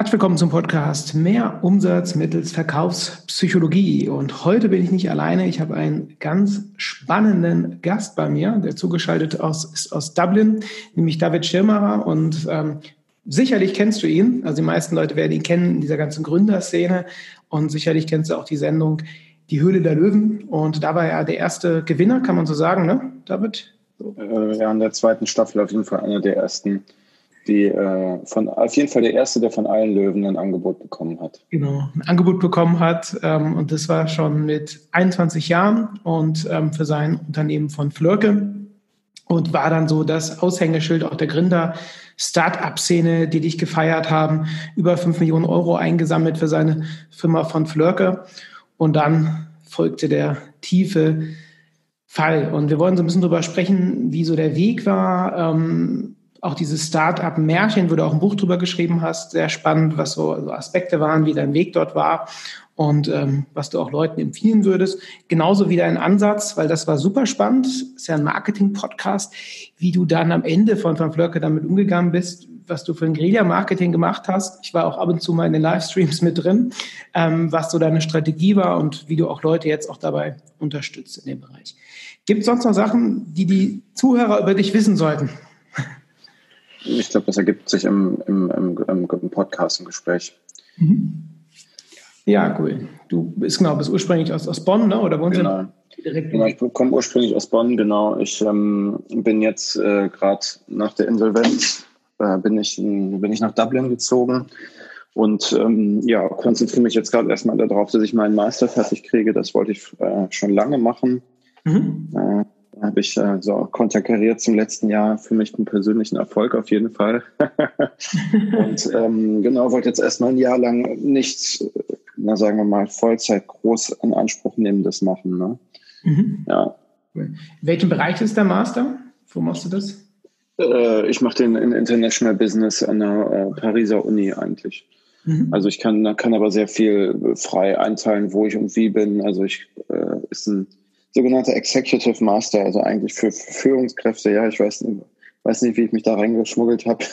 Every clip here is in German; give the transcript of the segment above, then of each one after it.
Herzlich willkommen zum Podcast Mehr Umsatz mittels Verkaufspsychologie. Und heute bin ich nicht alleine. Ich habe einen ganz spannenden Gast bei mir, der zugeschaltet ist aus Dublin, nämlich David Schirmacher. Und sicherlich kennst du ihn. Also die meisten Leute werden ihn kennen in dieser ganzen Gründerszene. Und sicherlich kennst du auch die Sendung Die Höhle der Löwen. Und da war er der erste Gewinner, kann man so sagen, ne, David? So. Ja, in der zweiten Staffel auf jeden Fall einer der ersten. Auf jeden Fall der Erste, der von allen Löwen ein Angebot bekommen hat. Genau, ein Angebot bekommen hat. Und das war schon mit 21 Jahren und für sein Unternehmen von Flörke. Und war dann so das Aushängeschild auch der Gründer-Start-up-Szene, die dich gefeiert haben. Über 5 Millionen Euro eingesammelt für seine Firma von Flörke. Und dann folgte der tiefe Fall. Und wir wollen so ein bisschen drüber sprechen, wie so der Weg war. Auch dieses Start-up-Märchen, wo du auch ein Buch drüber geschrieben hast, sehr spannend, was so Aspekte waren, wie dein Weg dort war und was du auch Leuten empfehlen würdest. Genauso wie dein Ansatz, weil das war super spannend, ist ja ein Marketing-Podcast, wie du dann am Ende von Flörke damit umgegangen bist, was du für ein Guerilla-Marketing gemacht hast. Ich war auch ab und zu mal in den Livestreams mit drin, was so deine Strategie war und wie du auch Leute jetzt auch dabei unterstützt in dem Bereich. Gibt es sonst noch Sachen, die Zuhörer über dich wissen sollten? Ich glaube, das ergibt sich im Podcast, im Gespräch. Ja, cool. Du bist ursprünglich aus Bonn, ne? Oder wohnst du direkt? Genau, ich komme ursprünglich aus Bonn, genau. Ich bin jetzt gerade nach der Insolvenz, bin ich nach Dublin gezogen und konzentriere mich jetzt gerade erstmal darauf, dass ich meinen Master fertig kriege. Das wollte ich schon lange machen. Habe ich konterkariert zum letzten Jahr für mich einen persönlichen Erfolg auf jeden Fall. Und wollte jetzt erstmal ein Jahr lang nichts, sagen wir mal, Vollzeit groß in Anspruch nehmen, das machen. Ne? Ja. In welchem Bereich ist der Master? Wo machst du das? Ich mache den in International Business an der Pariser Uni eigentlich. Also ich kann aber sehr viel frei einteilen, wo ich und wie bin. Also ist ein sogenannter Executive Master, also eigentlich für Führungskräfte. Ja, ich weiß nicht, wie ich mich da reingeschmuggelt habe.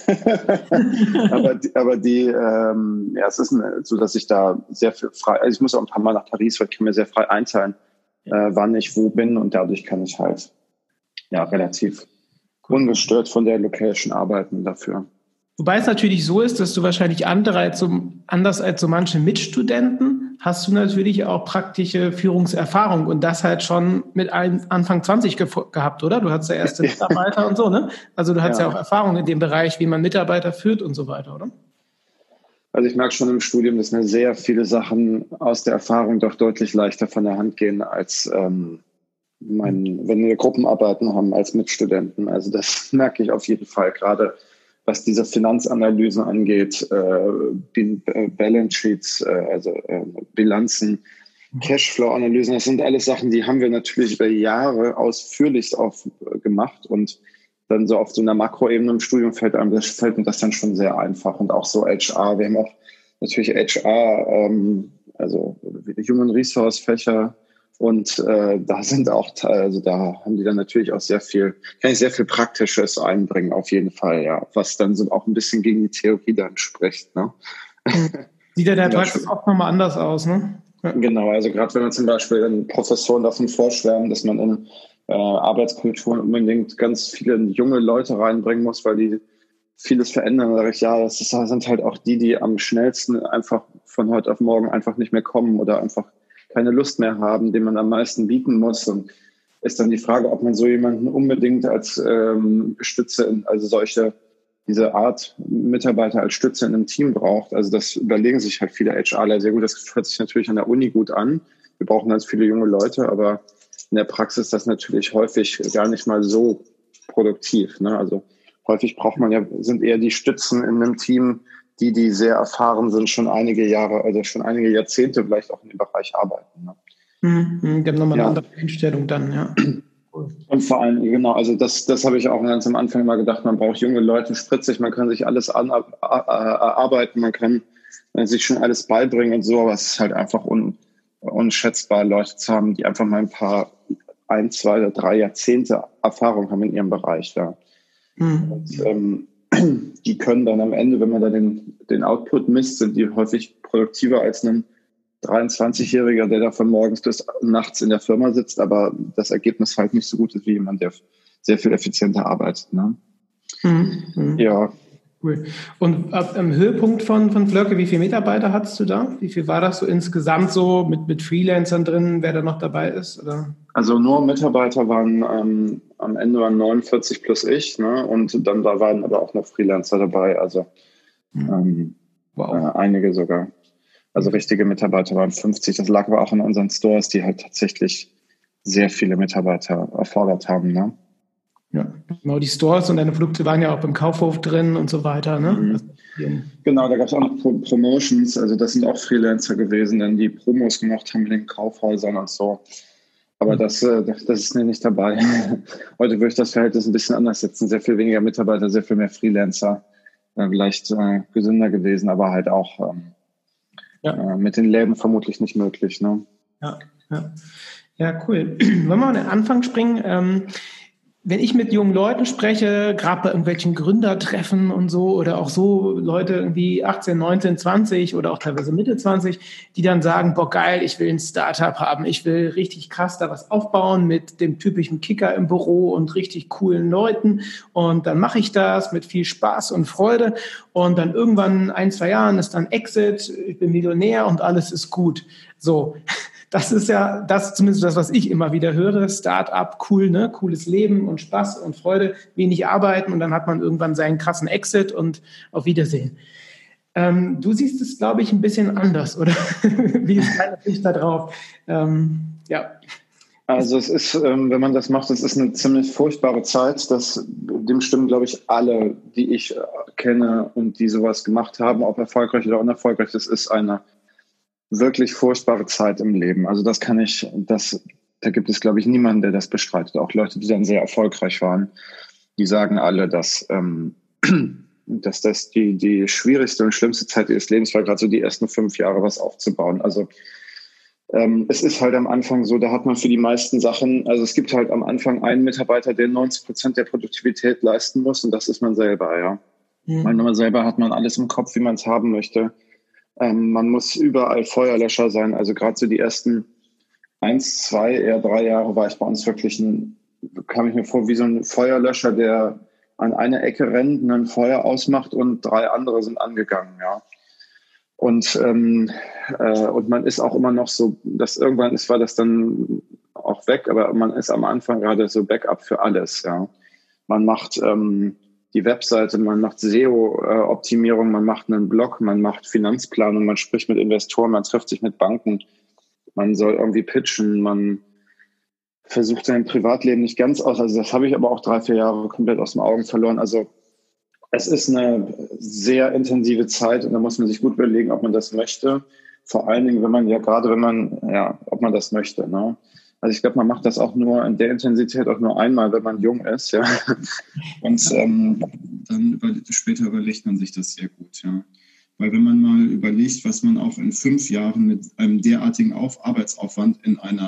Es ist so, dass ich da sehr viel frei, also ich muss auch ein paar Mal nach Paris, weil ich kann mir sehr frei einteilen, wann ich wo bin und dadurch kann ich halt relativ ungestört von der Location arbeiten dafür. Wobei es natürlich so ist, dass du wahrscheinlich anders als so manche Mitstudenten hast du natürlich auch praktische Führungserfahrung und das halt schon mit Anfang 20 gehabt, oder? Du hattest ja erste Mitarbeiter und so, ne? Also du hast ja auch Erfahrung in dem Bereich, wie man Mitarbeiter führt und so weiter, oder? Also ich merke schon im Studium, dass mir sehr viele Sachen aus der Erfahrung doch deutlich leichter von der Hand gehen als wenn wir Gruppenarbeiten haben als Mitstudenten. Also das merke ich auf jeden Fall, gerade was diese Finanzanalysen angeht, Balance Sheets, Bilanzen, Cashflow-Analysen, das sind alles Sachen, die haben wir natürlich über Jahre ausführlich gemacht und dann so auf so einer Makroebene im Studium fällt mir das dann schon sehr einfach und auch so HR. Wir haben auch natürlich HR, Human Resource Fächer. Und da haben die dann natürlich auch kann ich sehr viel Praktisches einbringen, auf jeden Fall, ja. Was dann so auch ein bisschen gegen die Theorie dann spricht, ne? Sieht ja der Praxis auch nochmal anders aus, ne? Ja. Genau, also gerade wenn man zum Beispiel in Professoren davon vorschwärmen, dass man in Arbeitskulturen unbedingt ganz viele junge Leute reinbringen muss, weil die vieles verändern, sage ich, das sind halt auch die am schnellsten einfach von heute auf morgen einfach nicht mehr kommen oder einfach keine Lust mehr haben, dem man am meisten bieten muss. Und ist dann die Frage, ob man so jemanden unbedingt als Stütze, diese Art Mitarbeiter als Stütze in einem Team braucht. Also das überlegen sich halt viele HRler sehr gut. Das hört sich natürlich an der Uni gut an. Wir brauchen ganz viele junge Leute, aber in der Praxis ist das natürlich häufig gar nicht mal so produktiv. Ne? Also häufig sind eher die Stützen in einem Team, die sehr erfahren sind, schon einige Jahre, also schon einige Jahrzehnte vielleicht auch in dem Bereich arbeiten. Ne? Die haben nochmal eine andere Einstellung dann, ja. Und vor allem, genau, also das habe ich auch ganz am Anfang mal gedacht, man braucht junge Leute, spritzig, man kann sich alles erarbeiten, man kann sich schon alles beibringen und so, aber es ist halt einfach unschätzbar, Leute zu haben, die einfach mal ein, zwei oder 3 Jahrzehnte Erfahrung haben in ihrem Bereich. Ja. Und die können dann am Ende, wenn man dann den Output misst, sind die häufig produktiver als ein 23-Jähriger, der da von morgens bis nachts in der Firma sitzt, aber das Ergebnis halt nicht so gut ist wie jemand, der sehr viel effizienter arbeitet. Ne? Ja. Cool. Und am Höhepunkt von Flörke, wie viele Mitarbeiter hattest du da? Wie viel war das so insgesamt so mit Freelancern drin, wer da noch dabei ist? Oder? Also nur Mitarbeiter waren am Ende waren 49 plus ich, ne? Und dann da waren aber auch noch Freelancer dabei, also einige sogar. Also richtige Mitarbeiter waren 50. Das lag aber auch in unseren Stores, die halt tatsächlich sehr viele Mitarbeiter erfordert haben. Ne? Ja, genau, die Stores und deine Produkte waren ja auch beim Kaufhof drin und so weiter. Ne? Genau, da gab es auch noch Promotions, also das sind auch Freelancer gewesen, dann die Promos gemacht haben in den Kaufhäusern und so. Aber das ist nicht dabei. Heute würde ich das Verhältnis ein bisschen anders setzen. Sehr viel weniger Mitarbeiter, sehr viel mehr Freelancer. Vielleicht gesünder gewesen, aber halt auch mit den Läden vermutlich nicht möglich. Ne? Ja, cool. Wollen wir mal an den Anfang springen? Wenn ich mit jungen Leuten spreche, gerade bei irgendwelchen Gründertreffen und so, oder auch so Leute irgendwie 18, 19, 20 oder auch teilweise Mitte 20, die dann sagen, boah geil, ich will ein Startup haben, ich will richtig krass da was aufbauen mit dem typischen Kicker im Büro und richtig coolen Leuten, und dann mache ich das mit viel Spaß und Freude, und dann irgendwann 1, 2 Jahren ist dann Exit, ich bin Millionär und alles ist gut. So. Das ist ja das, zumindest das, was ich immer wieder höre. Start-up, cool, ne? Cooles Leben und Spaß und Freude, wenig arbeiten, und dann hat man irgendwann seinen krassen Exit und auf Wiedersehen. Du siehst es, glaube ich, ein bisschen anders, oder? Wie ist deine Sicht da drauf? Ja. Also es ist, wenn man das macht, es ist eine ziemlich furchtbare Zeit. Dem stimmen, glaube ich, alle, die ich kenne und die sowas gemacht haben, ob erfolgreich oder unerfolgreich. Das ist eine wirklich furchtbare Zeit im Leben. Also da gibt es, glaube ich, niemanden, der das bestreitet. Auch Leute, die dann sehr erfolgreich waren, die sagen alle, dass das die schwierigste und schlimmste Zeit ihres Lebens war, gerade so die ersten 5 Jahre was aufzubauen. Also es ist halt am Anfang so, da hat man für die meisten Sachen, also es gibt halt am Anfang einen Mitarbeiter, der 90% der Produktivität leisten muss, und das ist man selber, ja. Man selber hat man alles im Kopf, wie man es haben möchte. Man muss überall Feuerlöscher sein. Also gerade so die ersten 1, 2, eher 3 Jahre war ich bei uns wirklich kam ich mir vor wie so ein Feuerlöscher, der an eine Ecke rennt, ein Feuer ausmacht und 3 andere sind angegangen, ja. Und man ist auch immer noch so, dass irgendwann war das dann auch weg, aber man ist am Anfang gerade so Backup für alles, ja. Man macht die Webseite, man macht SEO-Optimierung, man macht einen Blog, man macht Finanzplanung, man spricht mit Investoren, man trifft sich mit Banken, man soll irgendwie pitchen, man versucht sein Privatleben nicht ganz aus. Also das habe ich aber auch 3, 4 Jahre komplett aus den Augen verloren. Also es ist eine sehr intensive Zeit, und da muss man sich gut überlegen, ob man das möchte. Vor allen Dingen, ob man das möchte, ne? Also ich glaube, man macht das auch nur in der Intensität auch nur einmal, wenn man jung ist, ja. Und dann später überlegt man sich das sehr gut, ja. Weil wenn man mal überlegt, was man auch in 5 Jahren mit einem derartigen Arbeitsaufwand in einem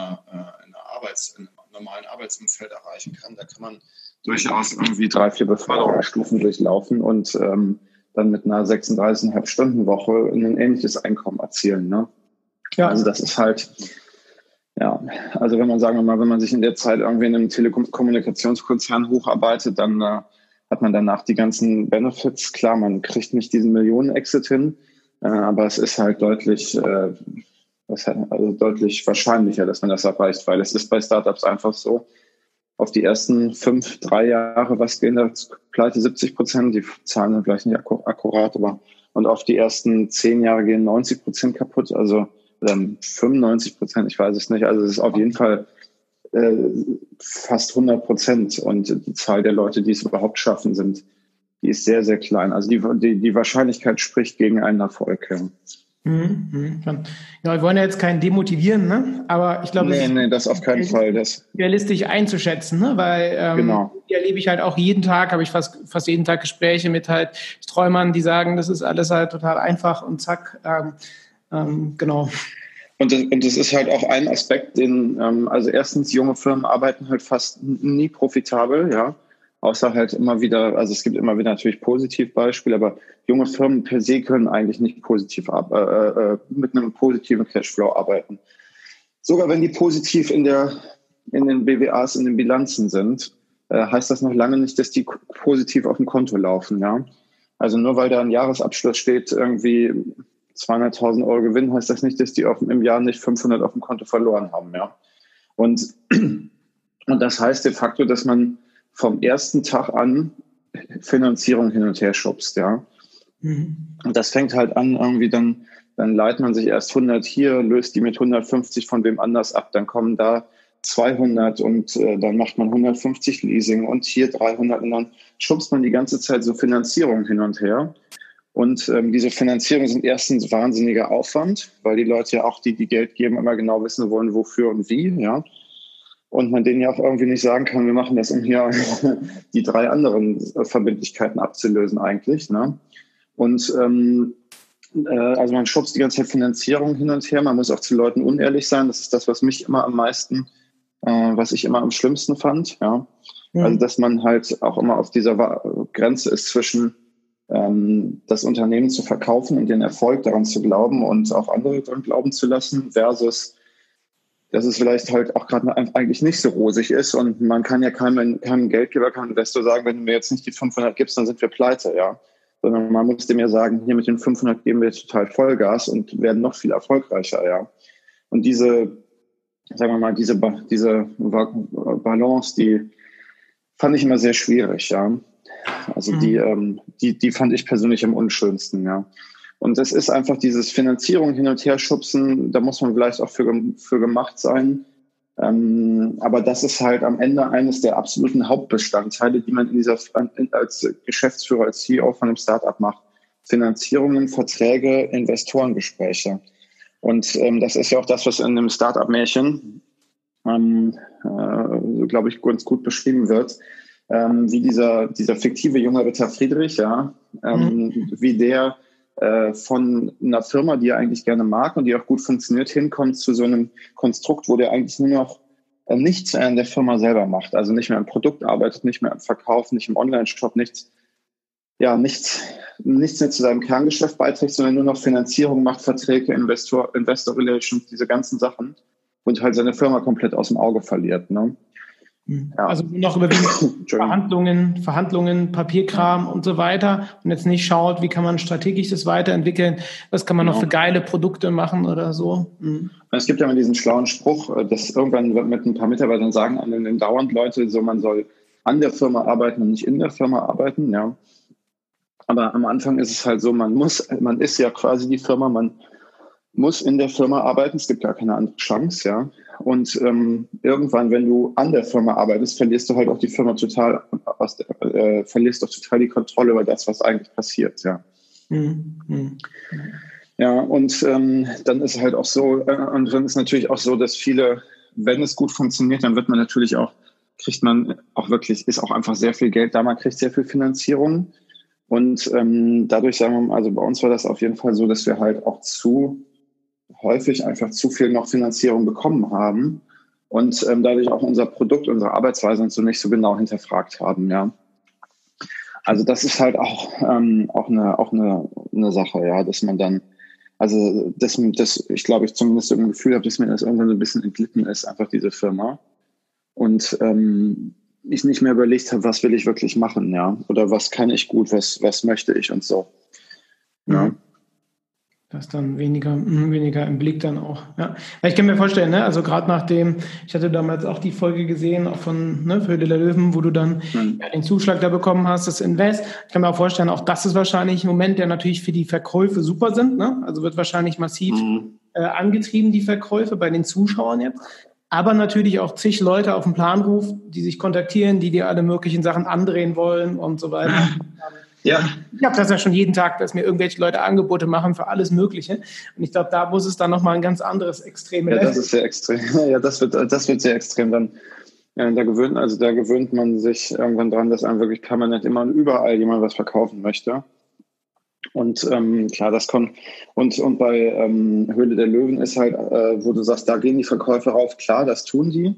normalen Arbeitsumfeld erreichen kann, da kann man durchaus irgendwie 3, 4 Beförderungsstufen durchlaufen und dann mit einer 36,5-Stunden-Woche ein ähnliches Einkommen erzielen, ne? Ja. Also das ist halt... Ja, also wenn man sich in der Zeit irgendwie in einem Telekommunikationskonzern hocharbeitet, dann hat man danach die ganzen Benefits. Klar, man kriegt nicht diesen Millionen-Exit hin, aber es ist halt deutlich wahrscheinlicher, dass man das erreicht, weil es ist bei Startups einfach so, auf die ersten 3 Jahre, was gehen da pleite 70%, die Zahlen sind vielleicht nicht akkurat, aber und auf die ersten 10 Jahre gehen 90% kaputt, also 95%, ich weiß es nicht. Also es ist auf jeden Fall fast 100%. Und die Zahl der Leute, die es überhaupt schaffen, die ist sehr, sehr klein. Also die Wahrscheinlichkeit spricht gegen einen Erfolg. Ja. Ja, wir wollen ja jetzt keinen demotivieren, ne? Aber ich glaube, das auf keinen Fall. Das realistisch einzuschätzen, ne? Weil genau. Die erlebe ich halt auch jeden Tag, habe ich fast jeden Tag Gespräche mit halt Träumern, die sagen, das ist alles halt total einfach und zack, genau. Und das ist halt auch ein Aspekt, also erstens, junge Firmen arbeiten halt fast nie profitabel, ja. Außer halt immer wieder, also es gibt immer wieder natürlich Positivbeispiele, aber junge Firmen per se können eigentlich nicht mit einem positiven Cashflow arbeiten. Sogar wenn die positiv in den BWAs, in den Bilanzen sind, heißt das noch lange nicht, dass die positiv auf dem Konto laufen, ja. Also nur weil da ein Jahresabschluss steht, irgendwie 200.000 Euro Gewinn, heißt das nicht, dass die im Jahr nicht 500 auf dem Konto verloren haben, ja. Und das heißt de facto, dass man vom ersten Tag an Finanzierung hin und her schubst, ja. Und das fängt halt an, irgendwie dann leiht man sich erst 100 hier, löst die mit 150 von wem anders ab, dann kommen da 200 und dann macht man 150 Leasing und hier 300 und dann schubst man die ganze Zeit so Finanzierung hin und her. Und diese Finanzierung sind erstens wahnsinniger Aufwand, weil die Leute ja auch, die Geld geben, immer genau wissen wollen, wofür und wie, ja. Und man denen ja auch irgendwie nicht sagen kann, wir machen das, um hier die 3 anderen Verbindlichkeiten abzulösen eigentlich, ne? Und also man schubst die ganze Zeit Finanzierung hin und her. Man muss auch zu Leuten unehrlich sein. Das ist das, was mich immer was ich immer am schlimmsten fand. Ja, also dass man halt auch immer auf dieser Grenze ist zwischen das Unternehmen zu verkaufen und den Erfolg daran zu glauben und auch andere daran glauben zu lassen versus dass es vielleicht halt auch gerade eigentlich nicht so rosig ist und man kann ja keinem Geldgeber, keinem Investor sagen, wenn du mir jetzt nicht die 500 gibst, dann sind wir pleite, ja. Sondern man muss dem ja sagen, hier mit den 500 geben wir total Vollgas und werden noch viel erfolgreicher, ja. Und diese Balance, die fand ich immer sehr schwierig, ja. Also die fand ich persönlich am unschönsten, ja. Und es ist einfach dieses Finanzierung hin und her schubsen, da muss man vielleicht auch für gemacht sein. Aber das ist halt am Ende eines der absoluten Hauptbestandteile, die man als Geschäftsführer, als CEO von einem Startup macht. Finanzierungen, Verträge, Investorengespräche. Und das ist ja auch das, was in einem Startup-Märchen, glaube ich, ganz gut beschrieben wird, wie dieser fiktive junge Ritter Friedrich, ja, wie der von einer Firma, die er eigentlich gerne mag und die auch gut funktioniert, hinkommt zu so einem Konstrukt, wo der eigentlich nur noch nichts in der Firma selber macht. Also nicht mehr am Produkt arbeitet, nicht mehr am Verkauf, nicht im Online-Shop, nichts mehr zu seinem Kerngeschäft beiträgt, sondern nur noch Finanzierung macht, Verträge, Investor Relations, diese ganzen Sachen und halt seine Firma komplett aus dem Auge verliert, ne? Ja. Also noch überwiegend Verhandlungen, Papierkram und so weiter und jetzt nicht schaut, wie kann man strategisch das weiterentwickeln, was kann man noch für geile Produkte machen oder so. Es gibt ja mal diesen schlauen Spruch, dass irgendwann mit ein paar Mitarbeitern sagen an dauernd Leute, so man soll an der Firma arbeiten und nicht in der Firma arbeiten, ja. Aber am Anfang ist es halt so, man ist ja quasi die Firma, man muss in der Firma arbeiten, es gibt gar keine andere Chance, ja. Und irgendwann, wenn du an der Firma arbeitest, verlierst du halt auch die Firma verlierst doch total die Kontrolle über das, was eigentlich passiert, ja. Ja, und dann ist halt auch so, und dann ist natürlich auch so, dass viele, wenn es gut funktioniert, dann wird man natürlich auch, ist auch einfach sehr viel Geld da, man kriegt sehr viel Finanzierung. Und dadurch sagen wir mal, also bei uns war das auf jeden Fall so, dass wir halt auch häufig einfach zu viel noch Finanzierung bekommen haben und dadurch auch unser Produkt, unsere Arbeitsweise und so nicht so genau hinterfragt haben, ja. Also das ist halt auch eine Sache, ja, dass man dann, also das ich glaube, ich zumindest so ein Gefühl habe, dass mir das irgendwann so ein bisschen entglitten ist, einfach diese Firma. Und ich nicht mehr überlegt habe, was will ich wirklich machen, ja, oder was kann ich gut, was möchte ich und so. Ja. Das dann weniger im Blick dann auch. Ja. Ich kann mir vorstellen, ne, also gerade nachdem, ich hatte damals auch die Folge gesehen, auch von für Höhle der Löwen, wo du dann den Zuschlag da bekommen hast, das Invest. Ich kann mir auch vorstellen, auch das ist wahrscheinlich ein Moment, der natürlich für die Verkäufe super sind. Ne? Also wird wahrscheinlich massiv angetrieben, die Verkäufe bei den Zuschauern jetzt. Aber natürlich auch zig Leute auf dem Planruf, die sich kontaktieren, die dir alle möglichen Sachen andrehen wollen und so weiter. Ja. Ich habe das ja schon jeden Tag, dass mir irgendwelche Leute Angebote machen für alles Mögliche. Und ich glaube, da muss es dann nochmal ein ganz anderes Extrem. Ja, das ist sehr extrem. Ja, das wird sehr extrem dann. Ja, da gewöhnt man sich irgendwann dran, dass einem wirklich permanent immer und überall jemand was verkaufen möchte. Und klar, das kommt. Und bei Höhle der Löwen ist halt, wo du sagst, da gehen die Verkäufer rauf. Klar, das tun die.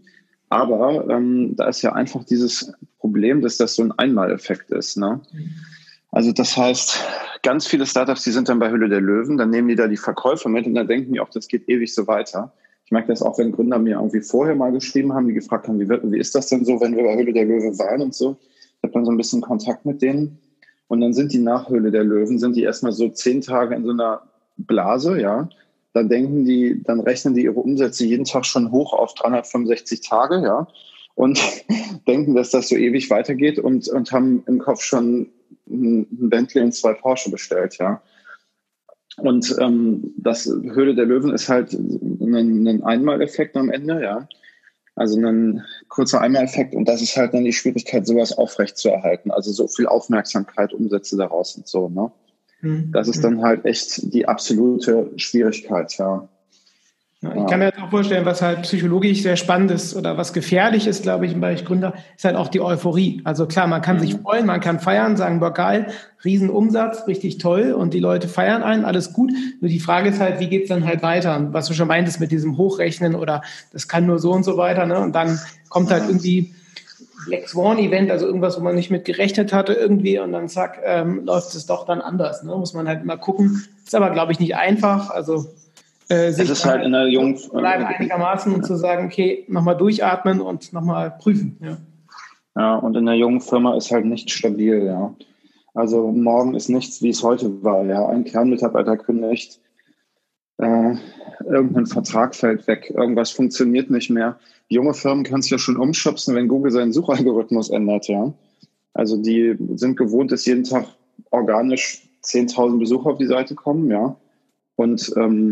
Aber da ist ja einfach dieses Problem, dass das so ein Einmaleffekt ist. Ne? Also das heißt, ganz viele Startups, die sind dann bei Höhle der Löwen, dann nehmen die da die Verkäufer mit und dann denken die auch, das geht ewig so weiter. Ich merke das auch, wenn Gründer mir irgendwie vorher mal geschrieben haben, die gefragt haben, wie ist das denn so, wenn wir bei Höhle der Löwen waren und so. Ich habe dann so ein bisschen Kontakt mit denen und dann sind die nach Höhle der Löwen, sind die erstmal so 10 Tage in so einer Blase, ja. Dann rechnen die ihre Umsätze jeden Tag schon hoch auf 365 Tage, ja. Und denken, dass das so ewig weitergeht und haben im Kopf schon ein Bentley und 2 Porsche bestellt, ja. Und das Höhle der Löwen ist halt ein Einmaleffekt am Ende, ja. Also ein kurzer Einmaleffekt und das ist halt dann die Schwierigkeit, sowas aufrechtzuerhalten. Also so viel Aufmerksamkeit, Umsätze daraus und so, ne? Das ist dann halt echt die absolute Schwierigkeit, ja. Ja, ich kann mir jetzt auch vorstellen, was halt psychologisch sehr spannend ist oder was gefährlich ist, glaube ich, im Bereich Gründer, ist halt auch die Euphorie. Also klar, man kann sich freuen, man kann feiern, sagen, boah, geil, Riesenumsatz, richtig toll und die Leute feiern einen, alles gut. Nur die Frage ist halt, wie geht's dann halt weiter? Und was du schon meintest mit diesem Hochrechnen oder das kann nur so und so weiter, ne? Und dann kommt halt irgendwie Black Swan Event, also irgendwas, wo man nicht mit gerechnet hatte irgendwie und dann zack, läuft es doch dann anders, ne? Muss man halt mal gucken. Ist aber, glaube ich, nicht einfach, also es ist halt in der jungen bleiben einigermaßen und zu sagen, okay, nochmal durchatmen und nochmal prüfen. Ja. Ja, und in der jungen Firma ist halt nicht stabil, ja. Also morgen ist nichts, wie es heute war, ja. Ein Kernmitarbeiter kündigt, irgendein Vertrag fällt weg, irgendwas funktioniert nicht mehr. Junge Firmen können es ja schon umschubsen, wenn Google seinen Suchalgorithmus ändert, ja. Also die sind gewohnt, dass jeden Tag organisch 10.000 Besucher auf die Seite kommen, ja. Und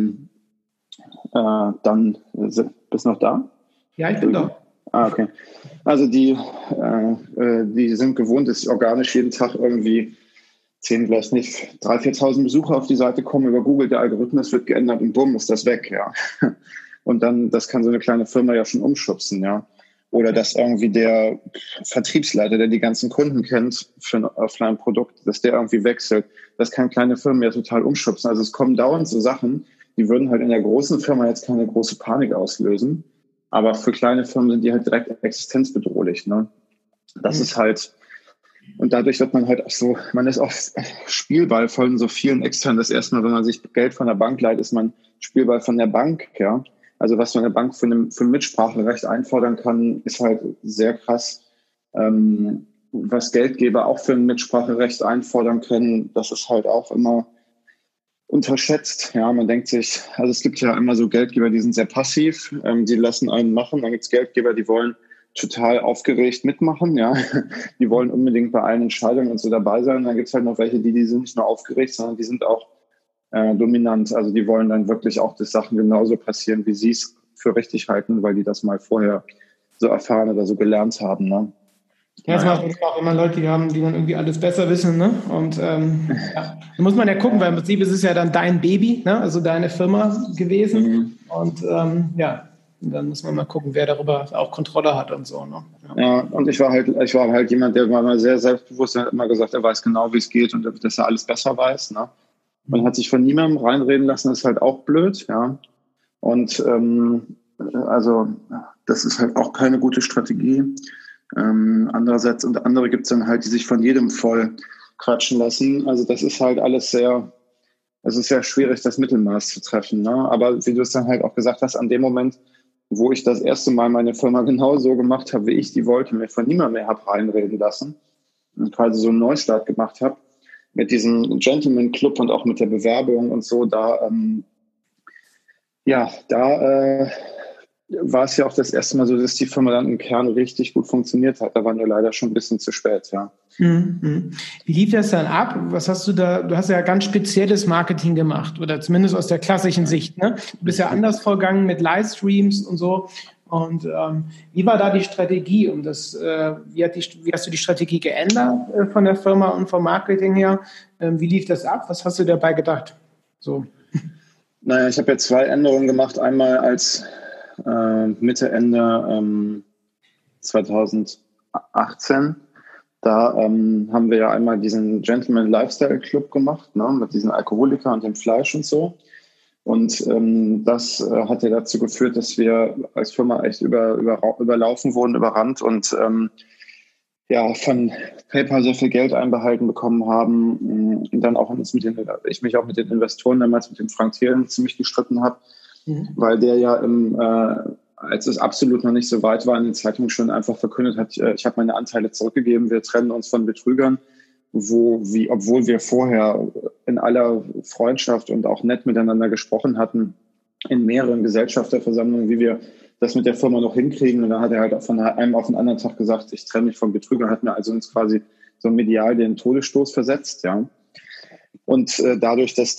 dann bist du noch da? Ja, ich bin da. Okay. Also die sind gewohnt, dass organisch jeden Tag irgendwie 10, vielleicht nicht, 3.000, 4.000 Besucher auf die Seite kommen über Google, der Algorithmus wird geändert und bumm, ist das weg, ja. Und dann, das kann so eine kleine Firma ja schon umschubsen, ja. Oder dass irgendwie der Vertriebsleiter, der die ganzen Kunden kennt für ein Offline-Produkt, dass der irgendwie wechselt. Das kann kleine Firmen ja total umschubsen. Also es kommen dauernd so Sachen, die würden halt in der großen Firma jetzt keine große Panik auslösen. Aber für kleine Firmen sind die halt direkt existenzbedrohlich, ne? Das ist halt, und dadurch wird man halt auch so, man ist auch Spielball von so vielen externen. Das erste Mal, wenn man sich Geld von der Bank leiht, ist man Spielball von der Bank, ja. Also was man der Bank für ein Mitspracherecht einfordern kann, ist halt sehr krass. Was Geldgeber auch für ein Mitspracherecht einfordern können, das ist halt auch immer unterschätzt. Ja, man denkt sich, also es gibt ja immer so Geldgeber, die sind sehr passiv, die lassen einen machen. Dann gibt es Geldgeber, die wollen total aufgeregt mitmachen, ja. Die wollen unbedingt bei allen Entscheidungen und so dabei sein. Und dann gibt es halt noch welche, die sind nicht nur aufgeregt, sondern die sind auch dominant. Also die wollen dann wirklich auch, dass Sachen genauso passieren, wie sie es für richtig halten, weil die das mal vorher so erfahren oder so gelernt haben, ne? Ja, es macht auch immer Leute, die haben, die dann irgendwie alles besser wissen, ne? Und ja, da muss man ja gucken, weil im Prinzip ist es ja dann dein Baby, ne? Also deine Firma gewesen. Und ja, und dann muss man mal gucken, wer darüber auch Kontrolle hat und so, ne? Ja, und ich war halt jemand, der war mal sehr selbstbewusst, der hat immer gesagt, er weiß genau, wie es geht und dass er alles besser weiß, ne? Man hat sich von niemandem reinreden lassen, das ist halt auch blöd, ja. Und also das ist halt auch keine gute Strategie. Andererseits, und andere gibt es dann halt, die sich von jedem voll quatschen lassen. Also das ist halt alles es ist sehr schwierig, das Mittelmaß zu treffen. Ne? Aber wie du es dann halt auch gesagt hast, an dem Moment, wo ich das erste Mal meine Firma genau so gemacht habe, wie ich die wollte, mir von niemandem mehr habe reinreden lassen und quasi so einen Neustart gemacht habe, mit diesem Gentleman Club und auch mit der Bewerbung und so, da war es ja auch das erste Mal so, dass die Firma dann im Kern richtig gut funktioniert hat. Da waren wir leider schon ein bisschen zu spät, ja. Mhm. Wie lief das dann ab? Was hast du da? Du hast ja ganz spezielles Marketing gemacht oder zumindest aus der klassischen Sicht. Ne? Du bist ja anders vorgegangen mit Livestreams und so. Und wie war da die Strategie? Wie hast du die Strategie geändert von der Firma und vom Marketing her? Wie lief das ab? Was hast du dabei gedacht? So. Naja, ich habe ja 2 Änderungen gemacht. Einmal als Mitte, Ende 2018. Da haben wir ja einmal diesen Gentleman Lifestyle Club gemacht, ne, mit diesen Alkoholikern und dem Fleisch und so. Und das hat ja dazu geführt, dass wir als Firma echt überlaufen wurden, überrannt und von PayPal sehr viel Geld einbehalten bekommen haben. Und dann auch ich mich auch mit den Investoren damals mit dem Frank Thelen ziemlich gestritten habe, weil der ja als es absolut noch nicht so weit war, in den Zeitungen schon einfach verkündet hat, ich habe meine Anteile zurückgegeben, wir trennen uns von Betrügern, obwohl wir vorher in aller Freundschaft und auch nett miteinander gesprochen hatten, in mehreren Gesellschafterversammlungen, wie wir das mit der Firma noch hinkriegen. Und dann hat er halt von einem auf den anderen Tag gesagt, ich trenne mich vom Betrüger, hat mir also uns quasi so medial den Todesstoß versetzt, ja. Und dadurch, dass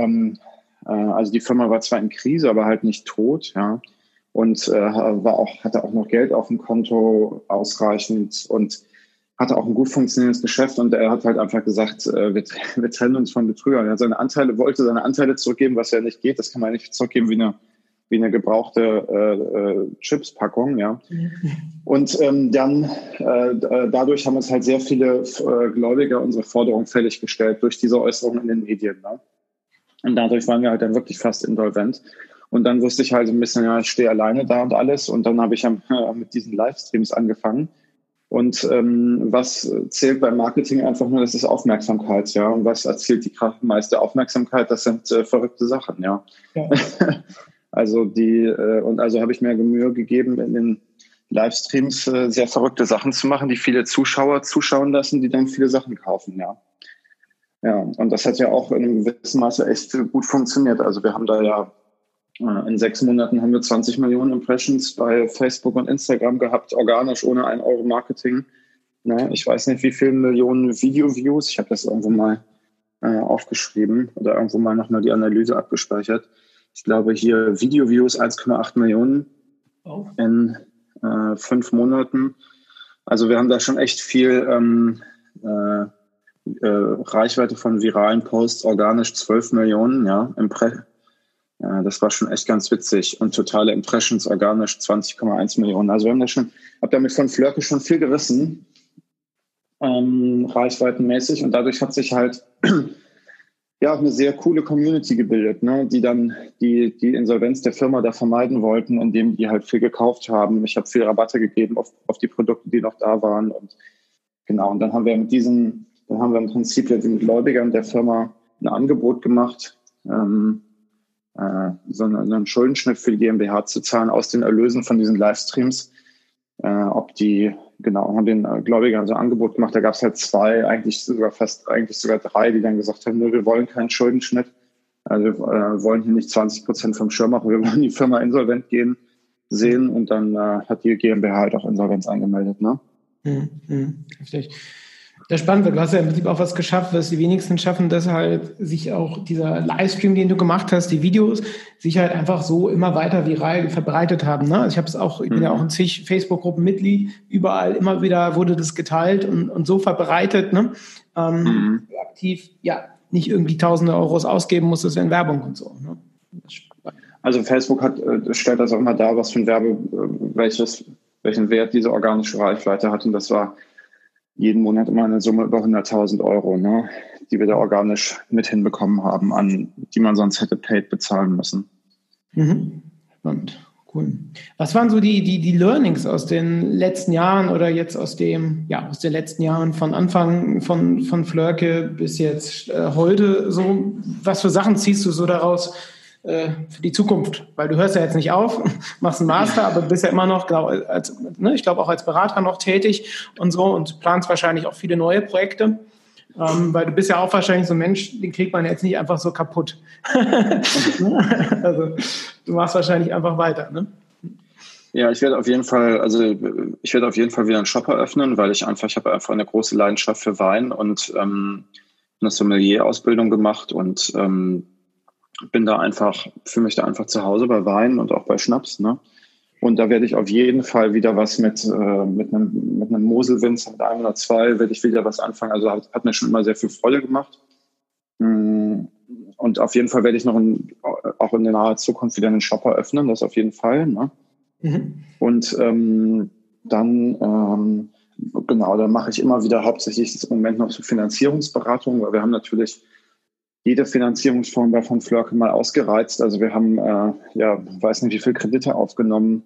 also die Firma war zwar in Krise, aber halt nicht tot, ja. Und hatte auch noch Geld auf dem Konto ausreichend und hatte auch ein gut funktionierendes Geschäft. Und er hat halt einfach gesagt, wir trennen uns von Betrügern. Er hat wollte seine Anteile zurückgeben, was ja nicht geht. Das kann man nicht zurückgeben wie eine gebrauchte Chips-Packung, ja. Und dadurch haben uns halt sehr viele Gläubiger unsere Forderung fällig gestellt durch diese Äußerungen in den Medien. Ne? Und dadurch waren wir halt dann wirklich fast insolvent. Und dann wusste ich halt so ein bisschen, ja, ich stehe alleine da und alles. Und dann habe ich mit diesen Livestreams angefangen. Und was zählt beim Marketing einfach nur, das ist Aufmerksamkeit, ja. Und was erzielt die meiste Aufmerksamkeit? Das sind verrückte Sachen, ja. Also also habe ich mir Mühe gegeben, in den Livestreams sehr verrückte Sachen zu machen, die viele Zuschauer zuschauen lassen, die dann viele Sachen kaufen, ja. Ja, und das hat ja auch in einem gewissen Maße echt gut funktioniert. Also wir haben da ja in 6 Monaten haben wir 20 Millionen Impressions bei Facebook und Instagram gehabt, organisch, ohne 1 Euro Marketing. Ja, ich weiß nicht, wie viele Millionen Video-Views. Ich habe das irgendwo mal aufgeschrieben oder irgendwo mal nochmal die Analyse abgespeichert. Ich glaube, hier Video-Views 1,8 Millionen in 5 Monaten. Also wir haben da schon echt viel Reichweite von viralen Posts, organisch 12 Millionen, ja, das war schon echt ganz witzig. Und totale Impressions organisch 20,1 Millionen. Also wir haben hab damit von Flörke schon viel gerissen, reichweitenmäßig. Und dadurch hat sich halt auch eine sehr coole Community gebildet, ne, die dann die Insolvenz der Firma da vermeiden wollten, indem die halt viel gekauft haben. Ich habe viel Rabatte gegeben auf die Produkte, die noch da waren. Und genau, und dann haben wir im Prinzip den Gläubigern der Firma ein Angebot gemacht, so einen Schuldenschnitt für die GmbH zu zahlen aus den Erlösen von diesen Livestreams. Haben den Gläubigern so ein Angebot gemacht. Da gab es halt 2, eigentlich sogar 3, die dann gesagt haben, wir wollen keinen Schuldenschnitt. Also wir wollen hier nicht 20% vom Schirm machen, wir wollen die Firma insolvent gehen sehen. Und dann hat die GmbH halt auch Insolvenz angemeldet. Ne? Richtig. Das ist spannend, weil du hast ja im Prinzip auch was geschafft, was die wenigsten schaffen, dass halt sich auch dieser Livestream, den du gemacht hast, die Videos, sich halt einfach so immer weiter viral verbreitet haben. Ne? Also ich bin ja auch in zig Facebook-Gruppen Mitglied, überall immer wieder wurde das geteilt und so verbreitet, ne? Aktiv, nicht irgendwie tausende Euros ausgeben musstest in Werbung und so. Ne? Also Facebook stellt das auch immer dar, was für ein welchen Wert diese organische Reichweite hat, und das war jeden Monat immer eine Summe über 100.000 Euro, ne, die wir da organisch mit hinbekommen haben, die man sonst hätte paid bezahlen müssen. Spannend, cool. Was waren so die Learnings aus den letzten Jahren oder jetzt aus den letzten Jahren von Anfang von Flörke bis jetzt heute so? Was für Sachen ziehst du so daraus für die Zukunft? Weil du hörst ja jetzt nicht auf, machst einen Master, aber bist ja immer noch, ich glaube auch als Berater noch tätig und so und planst wahrscheinlich auch viele neue Projekte, weil du bist ja auch wahrscheinlich so ein Mensch, den kriegt man jetzt nicht einfach so kaputt. Also du machst wahrscheinlich einfach weiter, ne? Ja, ich werde auf jeden Fall wieder einen Shop eröffnen, weil ich habe einfach eine große Leidenschaft für Wein und eine Sommelier-Ausbildung gemacht und fühle mich da einfach zu Hause bei Wein und auch bei Schnaps, ne? Und da werde ich auf jeden Fall wieder was mit einem Moselwinzer, mit einem oder 2, werde ich wieder was anfangen. Also hat mir schon immer sehr viel Freude gemacht. Und auf jeden Fall werde ich auch in der nahen Zukunft wieder einen Shop eröffnen, das auf jeden Fall, ne? Und dann mache ich immer wieder hauptsächlich im Moment noch so Finanzierungsberatung, weil wir haben natürlich jede Finanzierungsform bei von Flörke mal ausgereizt. Also wir haben, weiß nicht, wie viele Kredite aufgenommen,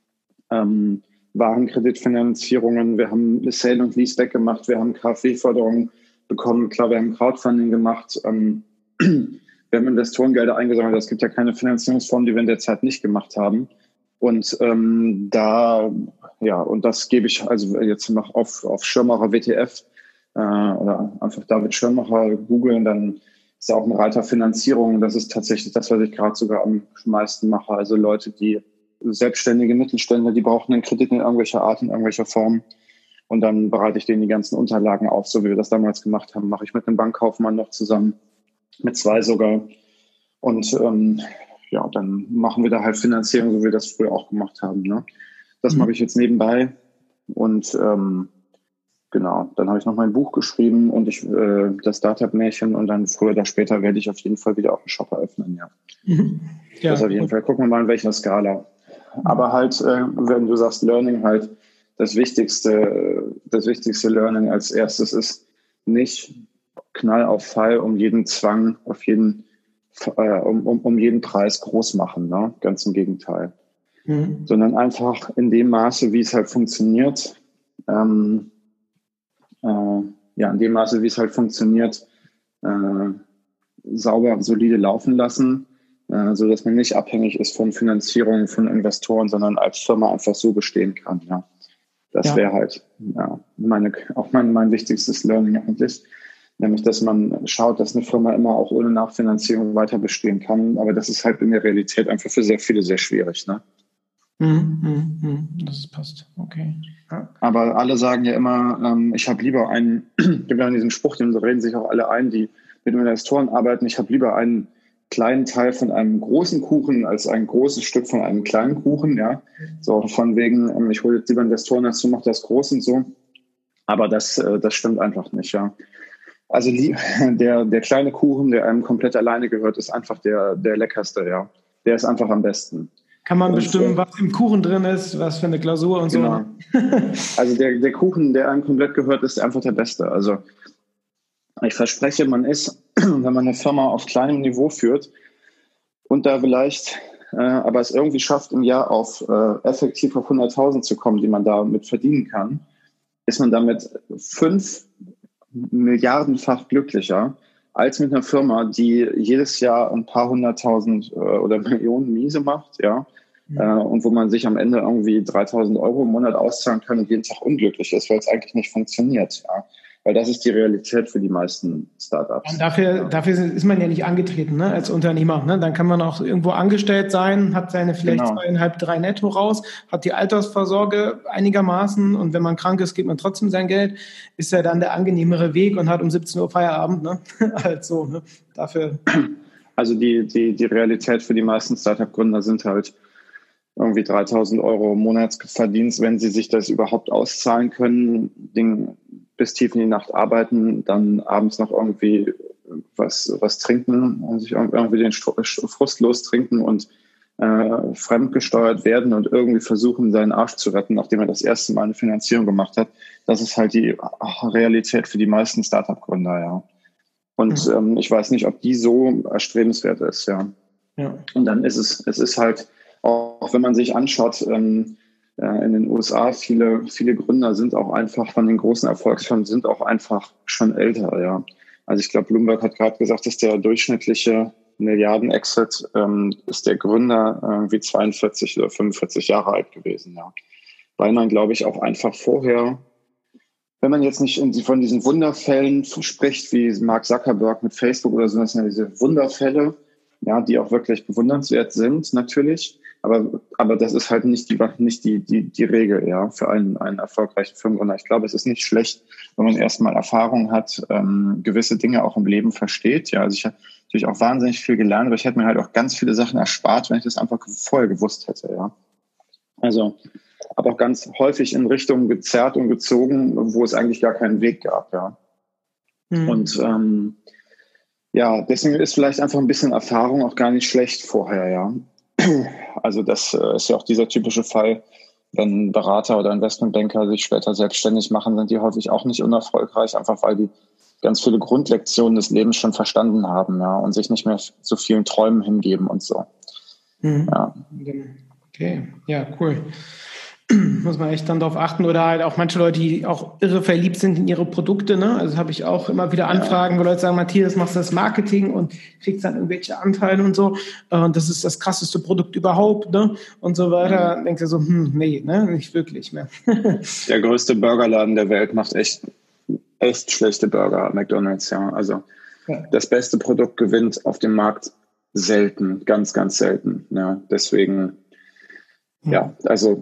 Warenkreditfinanzierungen, wir haben Sale und Leaseback gemacht, wir haben KfW-Förderung bekommen, klar, wir haben Crowdfunding gemacht, wir haben Investorengelder eingesammelt. Es gibt ja keine Finanzierungsform, die wir in der Zeit nicht gemacht haben. Und und das gebe ich also jetzt noch auf Schirmacher WTF oder einfach David Schirmacher googeln, dann ist da auch ein Reiter Finanzierung. Das ist tatsächlich das, was ich gerade sogar am meisten mache. Also Leute, die selbstständige Mittelständler, die brauchen einen Kredit in irgendwelcher Art, in irgendwelcher Form. Und dann bereite ich denen die ganzen Unterlagen auf, so wie wir das damals gemacht haben. Mache ich mit einem Bankkaufmann noch zusammen, mit 2 sogar. Und dann machen wir da halt Finanzierung, so wie wir das früher auch gemacht haben. Ne? Das mache ich jetzt nebenbei. Und genau, dann habe ich noch mein Buch geschrieben und das Startup-Märchen. Und dann früher oder später werde ich auf jeden Fall wieder auch einen Shop eröffnen. Ja, ja, das auf jeden Fall. Gucken wir mal, in welcher Skala. Aber halt, wenn du sagst Learning, halt das wichtigste Learning als erstes ist nicht Knall auf Fall um jeden Zwang, um jeden Preis groß machen, ne? Ganz im Gegenteil. Sondern einfach in dem Maße, wie es halt funktioniert, sauber, solide laufen lassen, so dass man nicht abhängig ist von Finanzierung, von Investoren, sondern als Firma einfach so bestehen kann. Ja. Das wäre halt mein wichtigstes Learning eigentlich. Nämlich, dass man schaut, dass eine Firma immer auch ohne Nachfinanzierung weiter bestehen kann. Aber das ist halt in der Realität einfach für sehr viele sehr schwierig. Ne? Das passt, okay. Ja. Aber alle sagen ja immer, ich habe lieber gibt ja diesen Spruch, den reden sich auch alle ein, die mit Investoren arbeiten, ich habe lieber einen kleinen Teil von einem großen Kuchen als ein großes Stück von einem kleinen Kuchen. Ja, so von wegen, ich hole jetzt lieber Investoren dazu, mache das groß und so. Aber das stimmt einfach nicht, ja. Also der kleine Kuchen, der einem komplett alleine gehört, ist einfach der leckerste, ja. Der ist einfach am besten. Kann man bestimmen, was im Kuchen drin ist, was für eine Glasur und genau. So. Also der Kuchen, der einem komplett gehört, ist einfach der beste. Also ich verspreche, man ist, wenn man eine Firma auf kleinem Niveau führt und da vielleicht, aber es irgendwie schafft, im Jahr effektiv auf 100.000 zu kommen, die man damit verdienen kann, ist man damit 5 Milliardenfach glücklicher als mit einer Firma, die jedes Jahr ein paar 100.000 oder Millionen Miese macht, ja, und wo man sich am Ende irgendwie 3.000 Euro im Monat auszahlen kann und jeden Tag unglücklich ist, weil es eigentlich nicht funktioniert, ja. Weil das ist die Realität für die meisten Startups. Und dafür ist man ja nicht angetreten, ne, als Unternehmer. Ne? Dann kann man auch irgendwo angestellt sein, hat seine vielleicht 2,5, 3 netto raus, hat die Altersvorsorge einigermaßen und wenn man krank ist, gibt man trotzdem sein Geld. Ist ja dann der angenehmere Weg und hat um 17 Uhr Feierabend. Ne? Also, ne? Dafür. Also die Realität für die meisten Startup-Gründer sind halt irgendwie 3.000 Euro Monatsverdienst, wenn sie sich das überhaupt auszahlen können, bis tief in die Nacht arbeiten, dann abends noch irgendwie was trinken und sich irgendwie den Frust lostrinken und fremdgesteuert werden und irgendwie versuchen, seinen Arsch zu retten, nachdem er das erste Mal eine Finanzierung gemacht hat. Das ist halt die Realität für die meisten Startup-Gründer, ja. Und ich weiß nicht, ob die so erstrebenswert ist, ja. Und dann ist es halt, auch wenn man sich anschaut, in den USA, viele Gründer sind auch einfach von den großen Erfolgsfirmen sind auch einfach schon älter, ja. Also ich glaube, Bloomberg hat gerade gesagt, dass der durchschnittliche Milliarden-Exit ist der Gründer irgendwie 42 oder 45 Jahre alt gewesen, ja. Weil man, glaube ich, auch einfach vorher, wenn man jetzt nicht von diesen Wunderfällen spricht, wie Mark Zuckerberg mit Facebook oder so, das sind ja diese Wunderfälle, ja, die auch wirklich bewundernswert sind, natürlich. Aber das ist halt nicht die Regel, ja, für einen erfolgreichen Firmengründer. Ich glaube, es ist nicht schlecht, wenn man erstmal Erfahrung hat, gewisse Dinge auch im Leben versteht. Ja, also ich habe natürlich auch wahnsinnig viel gelernt, aber ich hätte mir halt auch ganz viele Sachen erspart, wenn ich das einfach vorher gewusst hätte, ja. Also, aber auch ganz häufig in Richtungen gezerrt und gezogen, wo es eigentlich gar keinen Weg gab, ja. Und deswegen ist vielleicht einfach ein bisschen Erfahrung auch gar nicht schlecht vorher, ja. Also das ist ja auch dieser typische Fall, wenn Berater oder Investmentbanker sich später selbstständig machen, sind die häufig auch nicht unerfolgreich, einfach weil die ganz viele Grundlektionen des Lebens schon verstanden haben, ja, und sich nicht mehr so vielen Träumen hingeben und so. Mhm. Ja. Okay, ja, cool. Muss man echt dann darauf achten, oder halt auch manche Leute, die auch irre verliebt sind in ihre Produkte, ne? Also habe ich auch immer wieder Anfragen, wo Leute sagen, Matthias, machst du das Marketing und kriegst dann irgendwelche Anteile und so. Und das ist das krasseste Produkt überhaupt, ne? Und so weiter. Denkst du so, nee, ne? Nicht wirklich mehr. Der größte Burgerladen der Welt macht echt schlechte Burger, McDonald's, ja. Also das beste Produkt gewinnt auf dem Markt selten, ganz, ganz selten. Ja, deswegen, also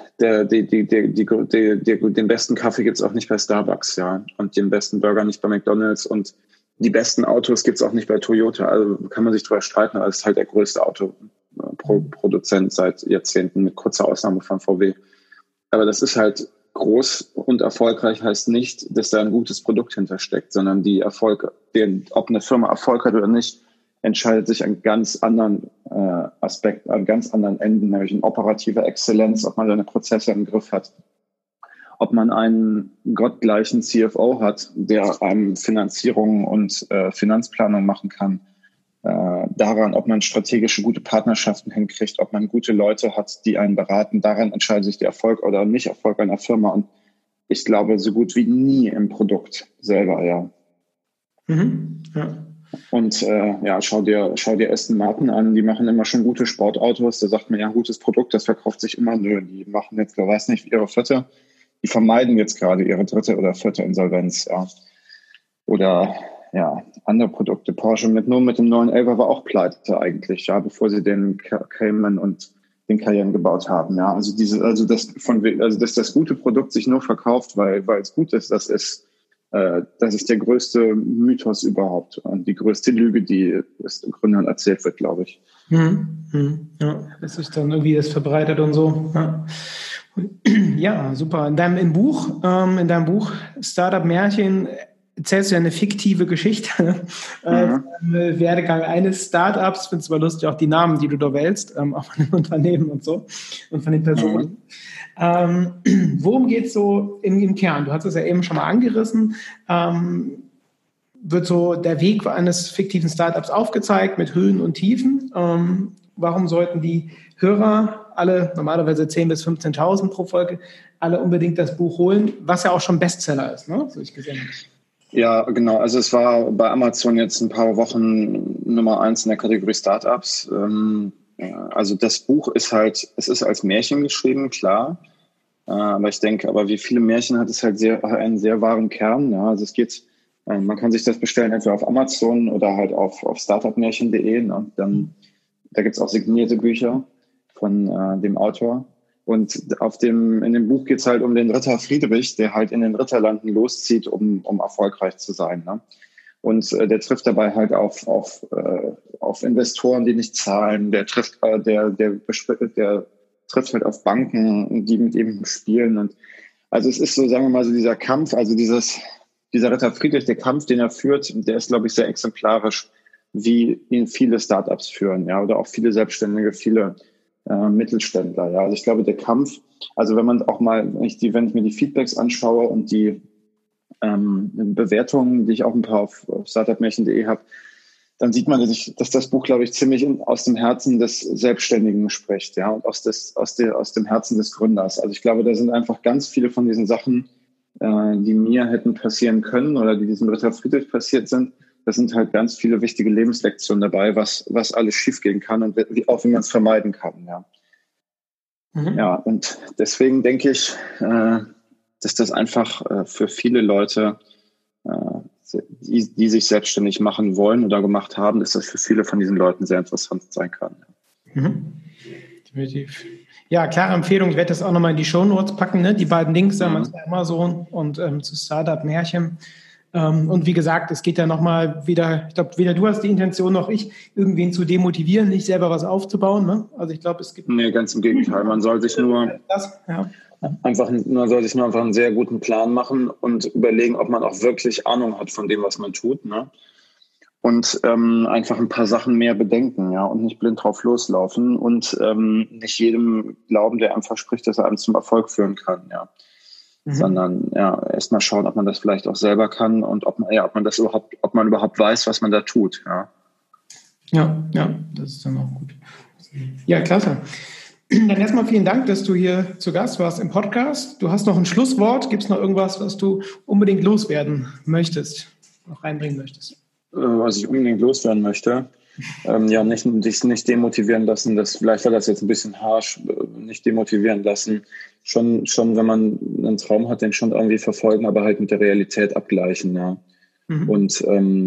den besten Kaffee gibt es auch nicht bei Starbucks, ja, und den besten Burger nicht bei McDonald's und die besten Autos gibt es auch nicht bei Toyota. Also kann man sich drüber streiten, aber es ist halt der größte Autoproduzent seit Jahrzehnten, mit kurzer Ausnahme von VW. Aber das ist halt groß und erfolgreich heißt nicht, dass da ein gutes Produkt hintersteckt, sondern ob eine Firma Erfolg hat oder nicht, entscheidet sich an ganz anderen Aspekten, an ganz anderen Enden, nämlich in operativer Exzellenz, ob man seine Prozesse im Griff hat, ob man einen gottgleichen CFO hat, der einem Finanzierung und Finanzplanung machen kann, daran, ob man strategische gute Partnerschaften hinkriegt, ob man gute Leute hat, die einen beraten, daran entscheidet sich der Erfolg oder Nicht-Erfolg einer Firma. Und ich glaube, so gut wie nie im Produkt selber, ja. Mhm. Ja. Und schau dir Aston Martin an, die machen immer schon gute Sportautos. Da sagt man, ja, gutes Produkt, das verkauft sich immer. Nö, die machen jetzt, wer weiß nicht, ihre vierte. Die vermeiden jetzt gerade ihre dritte oder vierte Insolvenz, ja. Oder andere Produkte. Porsche mit dem 911 war auch pleite eigentlich, ja, bevor sie den Cayman und den Cayenne gebaut haben, ja. Also dass das gute Produkt sich nur verkauft, weil es gut ist, das ist der größte Mythos überhaupt und die größte Lüge, die den Gründern erzählt wird, glaube ich. Ja, das ist dann irgendwie das verbreitet und so. Ja, super. In deinem Buch Startup Märchen erzählst du ja eine fiktive Geschichte Werdegang eines Startups. Finde es aber lustig, auch die Namen, die du da wählst, auch von den Unternehmen und so und von den Personen. Worum geht es so im Kern? Du hast es ja eben schon mal angerissen. Wird so der Weg eines fiktiven Startups aufgezeigt mit Höhen und Tiefen. Warum sollten die Hörer, alle normalerweise 10.000 bis 15.000 pro Folge, alle unbedingt das Buch holen, was ja auch schon Bestseller ist, ne? So ich gesehen habe. Ja, genau. Also es war bei Amazon jetzt ein paar Wochen Nummer 1 in der Kategorie Startups. Also das Buch es ist als Märchen geschrieben, klar. Aber ich denke, wie viele Märchen hat es halt einen sehr wahren Kern. Ja, also man kann sich das bestellen entweder auf Amazon oder halt auf startupmärchen.de. Ne? Da gibt's auch signierte Bücher von dem Autor. Und in dem Buch geht's halt um den Ritter Friedrich, der halt in den Ritterlanden loszieht, um erfolgreich zu sein. Ne? Und der trifft dabei halt auf Investoren, die nicht zahlen. Der trifft halt auf Banken, die mit ihm spielen. Und also es ist so, sagen wir mal, so dieser Kampf, also dieser Ritter Friedrich, der Kampf, den er führt, der ist, glaube ich, sehr exemplarisch, wie ihn viele Startups führen, ja, oder auch viele Selbstständige, viele Mittelständler, ja. Also ich glaube, der Kampf, also wenn man auch mal, wenn ich mir die Feedbacks anschaue und die Bewertungen, die ich auch ein paar auf startupmärchen.de habe, dann sieht man, dass das Buch, glaube ich, ziemlich aus dem Herzen des Selbstständigen spricht, ja, und aus dem Herzen des Gründers. Also ich glaube, da sind einfach ganz viele von diesen Sachen, die mir hätten passieren können oder die diesem Ritter Friedrich passiert sind. Das sind halt ganz viele wichtige Lebenslektionen dabei, was alles schiefgehen kann und wie man es vermeiden kann, ja. Ja, und deswegen denke ich, dass das einfach für viele Leute, die sich selbstständig machen wollen oder gemacht haben, dass das für viele von diesen Leuten sehr interessant sein kann. Definitiv. Ja, klare Empfehlung. Ich werde das auch nochmal in die Shownotes packen, ne? Die beiden Links zu Amazon und zu Startup Märchen. Und wie gesagt, es geht ja nochmal wieder, ich glaube, weder du hast die Intention noch ich, irgendwen zu demotivieren, nicht selber was aufzubauen. Ne? Also ich glaube, es gibt... Nee, ganz im Gegenteil. Man soll sich nur einfach einen sehr guten Plan machen und überlegen, ob man auch wirklich Ahnung hat von dem, was man tut. Ne? Und einfach ein paar Sachen mehr bedenken, ja, und nicht blind drauf loslaufen und nicht jedem glauben, der einem verspricht, dass er einem zum Erfolg führen kann, ja. sondern ja, erstmal schauen, ob man das vielleicht auch selber kann und ob man überhaupt weiß, was man da tut. Ja, ja, das ist dann auch gut. Ja, klasse. Dann erstmal vielen Dank, dass du hier zu Gast warst im Podcast. Du hast noch ein Schlusswort. Gibt es noch irgendwas, was du unbedingt loswerden möchtest, noch reinbringen möchtest? Was ich unbedingt loswerden möchte, dich nicht demotivieren lassen. Vielleicht war das jetzt ein bisschen harsch, nicht demotivieren lassen. Schon, wenn man einen Traum hat, den schon irgendwie verfolgen, aber halt mit der Realität abgleichen. Ja. Und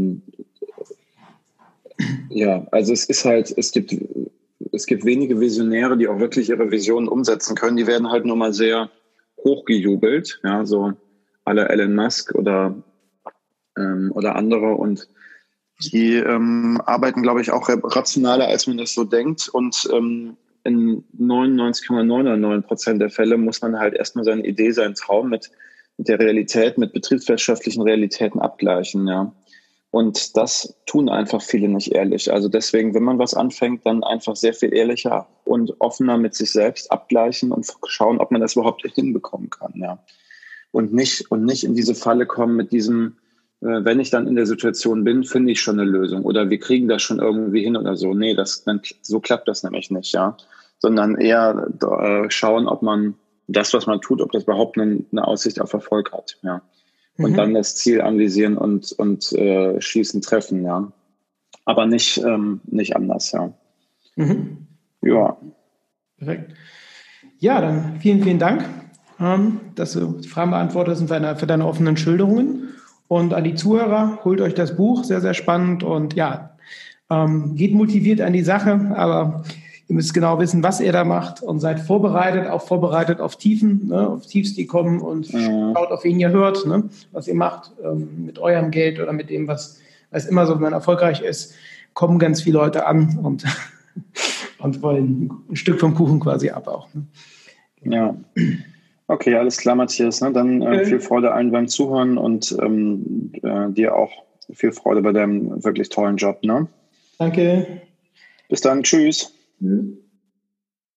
also es gibt wenige Visionäre, die auch wirklich ihre Visionen umsetzen können. Die werden halt nur mal sehr hochgejubelt, ja, so à la Elon Musk oder andere, und die arbeiten, glaube ich, auch rationaler, als man das so denkt. Und in 99,99% der Fälle muss man halt erstmal seine Idee, seinen Traum mit der Realität, mit betriebswirtschaftlichen Realitäten abgleichen. Ja. Und das tun einfach viele nicht ehrlich. Also deswegen, wenn man was anfängt, dann einfach sehr viel ehrlicher und offener mit sich selbst abgleichen und schauen, ob man das überhaupt hinbekommen kann. Ja. Und nicht in diese Falle kommen mit diesem, wenn ich dann in der Situation bin, finde ich schon eine Lösung oder wir kriegen das schon irgendwie hin oder so. Nee, so klappt das nämlich nicht, ja. Sondern eher schauen, ob man das, was man tut, ob das überhaupt eine Aussicht auf Erfolg hat, ja. Und dann das Ziel anvisieren und schießen, treffen, ja. Aber nicht anders, ja. Ja. Perfekt. Ja, dann vielen, vielen Dank, dass du die Fragen beantwortet hast und für deine offenen Schilderungen. Und an die Zuhörer, holt euch das Buch, sehr, sehr spannend. Und ja, geht motiviert an die Sache, aber ihr müsst genau wissen, was ihr da macht und seid vorbereitet auf Tiefen, ne, auf Tiefs, die kommen, und schaut, auf wen ihr hört, ne, was ihr macht mit eurem Geld oder mit dem, was immer so, wenn man erfolgreich ist, kommen ganz viele Leute an und wollen ein Stück vom Kuchen quasi ab auch. Ne. Ja. Okay, alles klar, Matthias. Ne? Dann viel Freude allen beim Zuhören und dir auch viel Freude bei deinem wirklich tollen Job. Ne? Danke. Bis dann. Tschüss. Mhm.